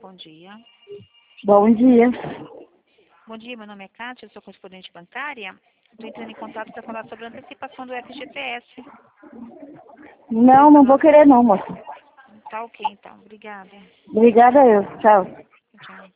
bom dia. Bom dia. Bom dia, meu nome é Kátia, eu sou correspondente bancária. Estou entrando em contato para falar sobre a antecipação do FGTS. Não vou querer não, moça. Tá ok, então. Obrigada. Obrigada eu. Tchau. Tchau.